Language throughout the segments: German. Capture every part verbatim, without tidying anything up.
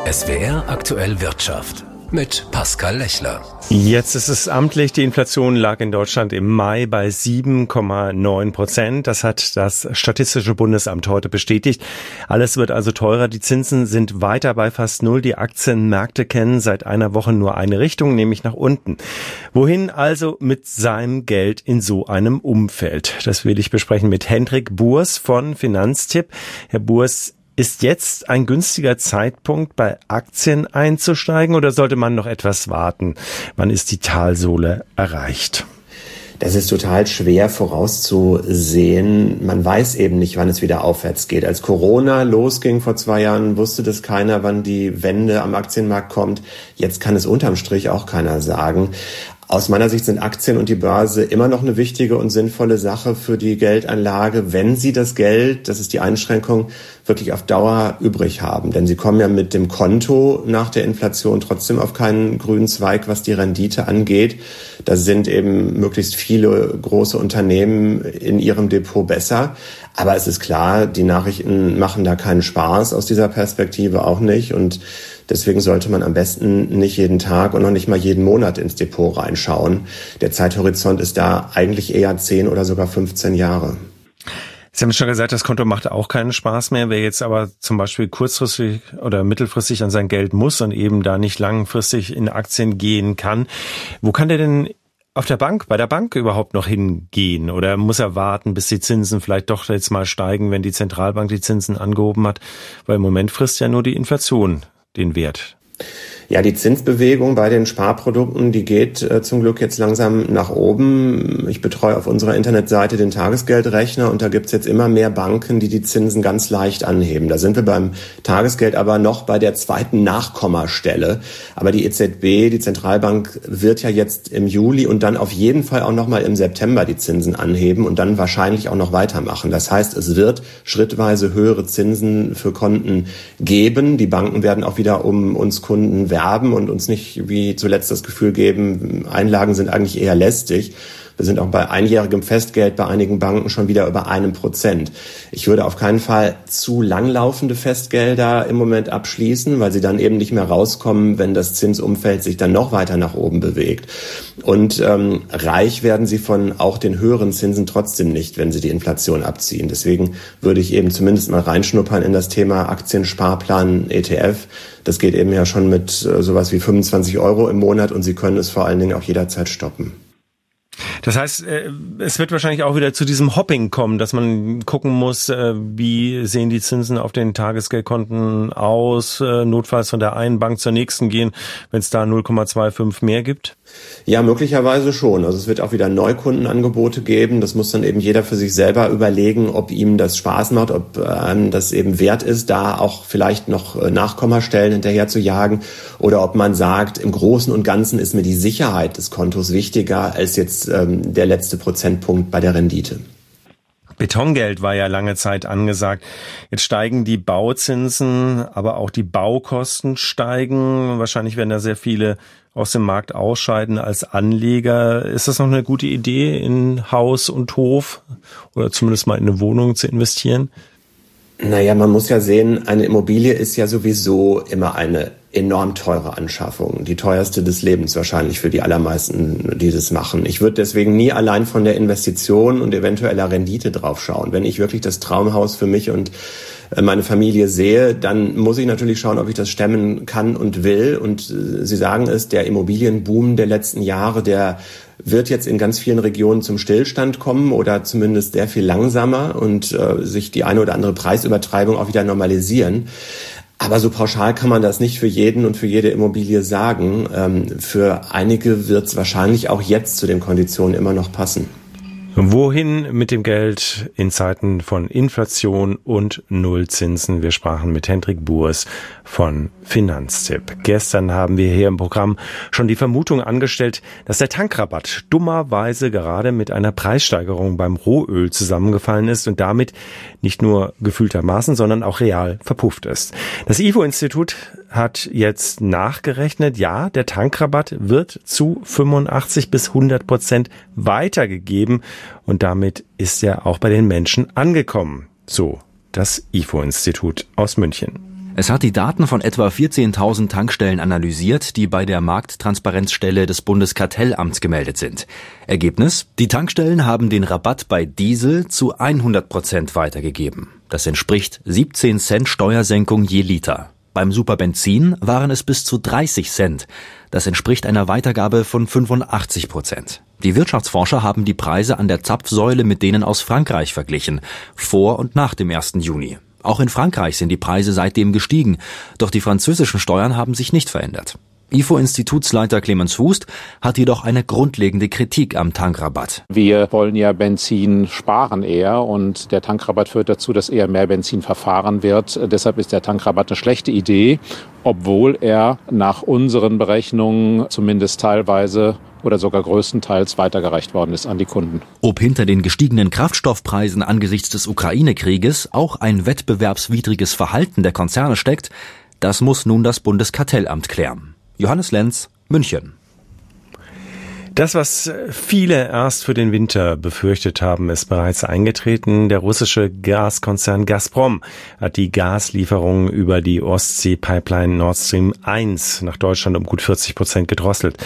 S W R aktuell Wirtschaft mit Pascal Lechler. Jetzt ist es amtlich, die Inflation lag in Deutschland im Mai bei sieben Komma neun Prozent. Das hat das Statistische Bundesamt heute bestätigt. Alles wird also teurer. Die Zinsen sind weiter bei fast null. Die Aktienmärkte kennen seit einer Woche nur eine Richtung, nämlich nach unten. Wohin also mit seinem Geld in so einem Umfeld? Das will ich besprechen mit Hendrik Burs von Finanztipp. Herr Burs, ist jetzt ein günstiger Zeitpunkt, bei Aktien einzusteigen, oder sollte man noch etwas warten? Wann ist die Talsohle erreicht? Das ist total schwer vorauszusehen. Man weiß eben nicht, wann es wieder aufwärts geht. Als Corona losging vor zwei Jahren, wusste das keiner, wann die Wende am Aktienmarkt kommt. Jetzt kann es unterm Strich auch keiner sagen. Aus meiner Sicht sind Aktien und die Börse immer noch eine wichtige und sinnvolle Sache für die Geldanlage, wenn Sie das Geld, das ist die Einschränkung, wirklich auf Dauer übrig haben. Denn Sie kommen ja mit dem Konto nach der Inflation trotzdem auf keinen grünen Zweig, was die Rendite angeht. Da sind eben möglichst viele große Unternehmen in ihrem Depot besser. Aber es ist klar, die Nachrichten machen da keinen Spaß, aus dieser Perspektive auch nicht. Und deswegen sollte man am besten nicht jeden Tag und noch nicht mal jeden Monat ins Depot reinschauen. Der Zeithorizont ist da eigentlich eher zehn oder sogar fünfzehn Jahre. Sie haben schon gesagt, das Konto macht auch keinen Spaß mehr. Wer jetzt aber zum Beispiel kurzfristig oder mittelfristig an sein Geld muss und eben da nicht langfristig in Aktien gehen kann, wo kann der denn auf der Bank, bei der Bank überhaupt noch hingehen? Oder muss er warten, bis die Zinsen vielleicht doch jetzt mal steigen, wenn die Zentralbank die Zinsen angehoben hat? Weil im Moment frisst ja nur die Inflation den Wert. Ja, die Zinsbewegung bei den Sparprodukten, die geht äh, zum Glück jetzt langsam nach oben. Ich betreue auf unserer Internetseite den Tagesgeldrechner und da gibt's jetzt immer mehr Banken, die die Zinsen ganz leicht anheben. Da sind wir beim Tagesgeld aber noch bei der zweiten Nachkommastelle. Aber die E Z B, die Zentralbank, wird ja jetzt im Juli und dann auf jeden Fall auch nochmal im September die Zinsen anheben und dann wahrscheinlich auch noch weitermachen. Das heißt, es wird schrittweise höhere Zinsen für Konten geben. Die Banken werden auch wieder um uns Kunden werben und uns nicht wie zuletzt das Gefühl geben, Einlagen sind eigentlich eher lästig. Wir sind auch bei einjährigem Festgeld bei einigen Banken schon wieder über einem Prozent. Ich würde auf keinen Fall zu langlaufende Festgelder im Moment abschließen, weil sie dann eben nicht mehr rauskommen, wenn das Zinsumfeld sich dann noch weiter nach oben bewegt. Und ähm, reich werden sie von auch den höheren Zinsen trotzdem nicht, wenn sie die Inflation abziehen. Deswegen würde ich eben zumindest mal reinschnuppern in das Thema Aktiensparplan E T F. Das geht eben ja schon mit äh, sowas wie fünfundzwanzig Euro im Monat und Sie können es vor allen Dingen auch jederzeit stoppen. Das heißt, es wird wahrscheinlich auch wieder zu diesem Hopping kommen, dass man gucken muss, wie sehen die Zinsen auf den Tagesgeldkonten aus, notfalls von der einen Bank zur nächsten gehen, wenn es da null Komma fünfundzwanzig mehr gibt? Ja, möglicherweise schon. Also es wird auch wieder Neukundenangebote geben. Das muss dann eben jeder für sich selber überlegen, ob ihm das Spaß macht, ob einem das eben wert ist, da auch vielleicht noch Nachkommastellen hinterher zu jagen oder ob man sagt, im Großen und Ganzen ist mir die Sicherheit des Kontos wichtiger als jetzt ähm, der letzte Prozentpunkt bei der Rendite. Betongeld war ja lange Zeit angesagt. Jetzt steigen die Bauzinsen, aber auch die Baukosten steigen. Wahrscheinlich werden da sehr viele aus dem Markt ausscheiden als Anleger. Ist das noch eine gute Idee, in Haus und Hof oder zumindest mal in eine Wohnung zu investieren? Naja, man muss ja sehen, eine Immobilie ist ja sowieso immer eine enorm teure Anschaffung. Die teuerste des Lebens wahrscheinlich für die allermeisten, die das machen. Ich würde deswegen nie allein von der Investition und eventueller Rendite drauf schauen. Wenn ich wirklich das Traumhaus für mich und meine Familie sehe, dann muss ich natürlich schauen, ob ich das stemmen kann und will. Und Sie sagen es, der Immobilienboom der letzten Jahre, der wird jetzt in ganz vielen Regionen zum Stillstand kommen oder zumindest sehr viel langsamer und äh, sich die eine oder andere Preisübertreibung auch wieder normalisieren. Aber so pauschal kann man das nicht für jeden und für jede Immobilie sagen. Ähm, für einige wird es wahrscheinlich auch jetzt zu den Konditionen immer noch passen. Wohin mit dem Geld in Zeiten von Inflation und Nullzinsen? Wir sprachen mit Hendrik Burs von Finanztipp. Gestern haben wir hier im Programm schon die Vermutung angestellt, dass der Tankrabatt dummerweise gerade mit einer Preissteigerung beim Rohöl zusammengefallen ist und damit nicht nur gefühltermaßen, sondern auch real verpufft ist. Das I F O-Institut hat jetzt nachgerechnet, ja, der Tankrabatt wird zu fünfundachtzig bis hundert Prozent weitergegeben und damit ist er auch bei den Menschen angekommen. So, das I F O-Institut aus München. Es hat die Daten von etwa vierzehntausend Tankstellen analysiert, die bei der Markttransparenzstelle des Bundeskartellamts gemeldet sind. Ergebnis: Die Tankstellen haben den Rabatt bei Diesel zu hundert Prozent weitergegeben. Das entspricht siebzehn Cent Steuersenkung je Liter. Beim Superbenzin waren es bis zu dreißig Cent. Das entspricht einer Weitergabe von fünfundachtzig Prozent. Die Wirtschaftsforscher haben die Preise an der Zapfsäule mit denen aus Frankreich verglichen, vor und nach dem ersten Juni. Auch in Frankreich sind die Preise seitdem gestiegen, doch die französischen Steuern haben sich nicht verändert. I F O-Institutsleiter Clemens Hust hat jedoch eine grundlegende Kritik am Tankrabatt. Wir wollen ja Benzin sparen eher und der Tankrabatt führt dazu, dass eher mehr Benzin verfahren wird. Deshalb ist der Tankrabatt eine schlechte Idee, obwohl er nach unseren Berechnungen zumindest teilweise oder sogar größtenteils weitergereicht worden ist an die Kunden. Ob hinter den gestiegenen Kraftstoffpreisen angesichts des Ukraine-Krieges auch ein wettbewerbswidriges Verhalten der Konzerne steckt, das muss nun das Bundeskartellamt klären. Johannes Lenz, München. Das, was viele erst für den Winter befürchtet haben, ist bereits eingetreten. Der russische Gaskonzern Gazprom hat die Gaslieferungen über die Ostsee-Pipeline Nord Stream eins nach Deutschland um gut vierzig Prozent gedrosselt.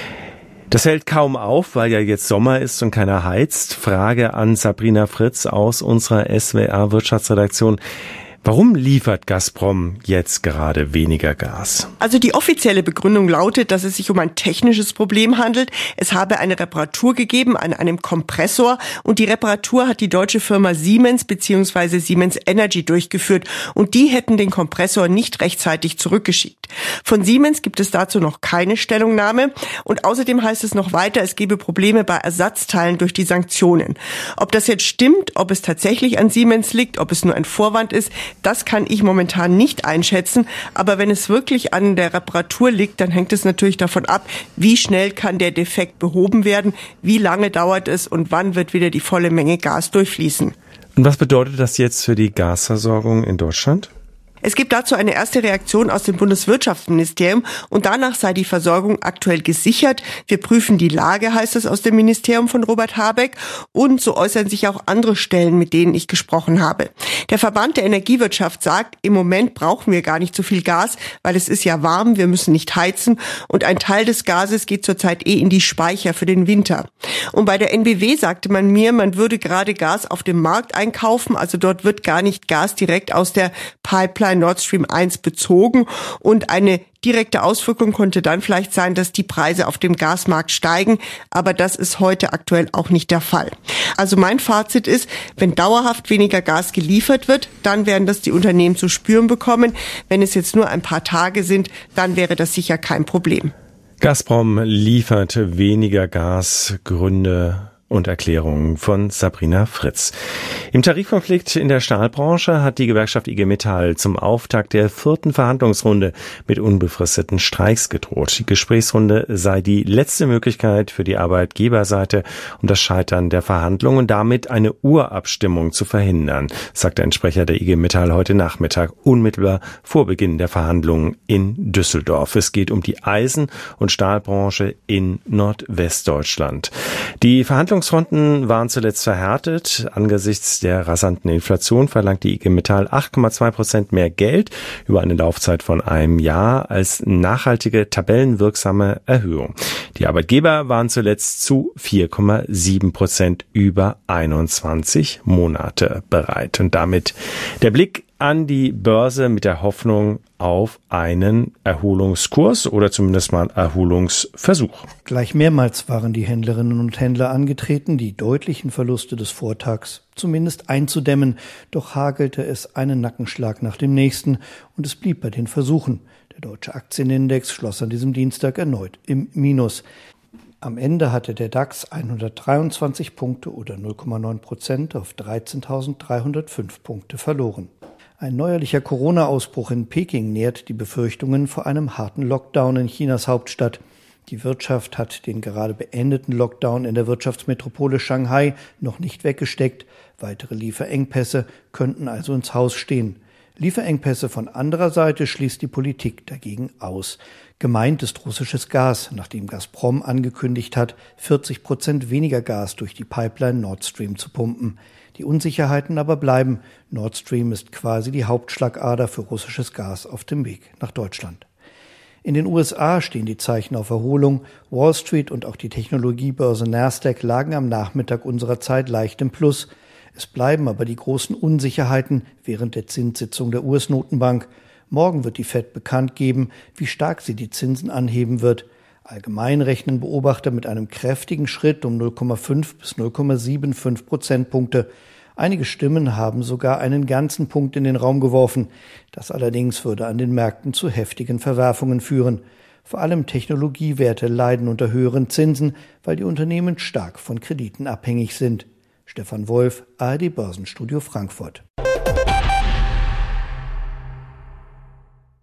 Das hält kaum auf, weil ja jetzt Sommer ist und keiner heizt. Frage an Sabrina Fritz aus unserer S W R-Wirtschaftsredaktion. Warum liefert Gazprom jetzt gerade weniger Gas? Also die offizielle Begründung lautet, dass es sich um ein technisches Problem handelt. Es habe eine Reparatur gegeben an einem Kompressor und die Reparatur hat die deutsche Firma Siemens bzw. Siemens Energy durchgeführt und die hätten den Kompressor nicht rechtzeitig zurückgeschickt. Von Siemens gibt es dazu noch keine Stellungnahme und außerdem heißt es noch weiter, es gebe Probleme bei Ersatzteilen durch die Sanktionen. Ob das jetzt stimmt, ob es tatsächlich an Siemens liegt, ob es nur ein Vorwand ist, das kann ich momentan nicht einschätzen. Aber wenn es wirklich an der Reparatur liegt, dann hängt es natürlich davon ab, wie schnell kann der Defekt behoben werden, wie lange dauert es und wann wird wieder die volle Menge Gas durchfließen. Und was bedeutet das jetzt für die Gasversorgung in Deutschland? Es gibt dazu eine erste Reaktion aus dem Bundeswirtschaftsministerium und danach sei die Versorgung aktuell gesichert. Wir prüfen die Lage, heißt es aus dem Ministerium von Robert Habeck. Und so äußern sich auch andere Stellen, mit denen ich gesprochen habe. Der Verband der Energiewirtschaft sagt, im Moment brauchen wir gar nicht so viel Gas, weil es ist ja warm, wir müssen nicht heizen. Und ein Teil des Gases geht zurzeit eh in die Speicher für den Winter. Und bei der N B W sagte man mir, man würde gerade Gas auf dem Markt einkaufen. Also dort wird gar nicht Gas direkt aus der Pipeline Nord Stream eins bezogen und eine direkte Auswirkung konnte dann vielleicht sein, dass die Preise auf dem Gasmarkt steigen, aber das ist heute aktuell auch nicht der Fall. Also mein Fazit ist, wenn dauerhaft weniger Gas geliefert wird, dann werden das die Unternehmen zu spüren bekommen. Wenn es jetzt nur ein paar Tage sind, dann wäre das sicher kein Problem. Gazprom liefert weniger Gas, Gründe und Erklärungen von Sabrina Fritz. Im Tarifkonflikt in der Stahlbranche hat die Gewerkschaft I G Metall zum Auftakt der vierten Verhandlungsrunde mit unbefristeten Streiks gedroht. Die Gesprächsrunde sei die letzte Möglichkeit für die Arbeitgeberseite, um das Scheitern der Verhandlungen und damit eine Urabstimmung zu verhindern, sagte ein Sprecher der I G Metall heute Nachmittag, unmittelbar vor Beginn der Verhandlungen in Düsseldorf. Es geht um die Eisen- und Stahlbranche in Nordwestdeutschland. Die Verhandlungsrunden waren zuletzt verhärtet. Angesichts der rasanten Inflation verlangt die I G Metall acht Komma zwei Prozent mehr Geld über eine Laufzeit von einem Jahr als nachhaltige, tabellenwirksame Erhöhung. Die Arbeitgeber waren zuletzt zu vier Komma sieben Prozent über einundzwanzig Monate bereit. Und damit der Blick an die Börse mit der Hoffnung auf einen Erholungskurs oder zumindest mal Erholungsversuch. Gleich mehrmals waren die Händlerinnen und Händler angetreten, die deutlichen Verluste des Vortags zumindest einzudämmen. Doch hagelte es einen Nackenschlag nach dem nächsten und es blieb bei den Versuchen. Der deutsche Aktienindex schloss an diesem Dienstag erneut im Minus. Am Ende hatte der DAX hundertdreiundzwanzig Punkte oder null Komma neun Prozent auf dreizehntausenddreihundertfünf Punkte verloren. Ein neuerlicher Corona-Ausbruch in Peking nährt die Befürchtungen vor einem harten Lockdown in Chinas Hauptstadt. Die Wirtschaft hat den gerade beendeten Lockdown in der Wirtschaftsmetropole Shanghai noch nicht weggesteckt. Weitere Lieferengpässe könnten also ins Haus stehen. Lieferengpässe von anderer Seite schließt die Politik dagegen aus. Gemeint ist russisches Gas, nachdem Gazprom angekündigt hat, vierzig Prozent weniger Gas durch die Pipeline Nord Stream zu pumpen. Die Unsicherheiten aber bleiben. Nord Stream ist quasi die Hauptschlagader für russisches Gas auf dem Weg nach Deutschland. In den U S A stehen die Zeichen auf Erholung. Wall Street und auch die Technologiebörse Nasdaq lagen am Nachmittag unserer Zeit leicht im Plus. Es bleiben aber die großen Unsicherheiten während der Zinssitzung der U S-Notenbank. Morgen wird die Fed bekannt geben, wie stark sie die Zinsen anheben wird. Allgemein rechnen Beobachter mit einem kräftigen Schritt um null Komma fünf bis null Komma fünfundsiebzig Prozentpunkte. Einige Stimmen haben sogar einen ganzen Punkt in den Raum geworfen. Das allerdings würde an den Märkten zu heftigen Verwerfungen führen. Vor allem Technologiewerte leiden unter höheren Zinsen, weil die Unternehmen stark von Krediten abhängig sind. Stefan Wolf, A R D Börsenstudio Frankfurt.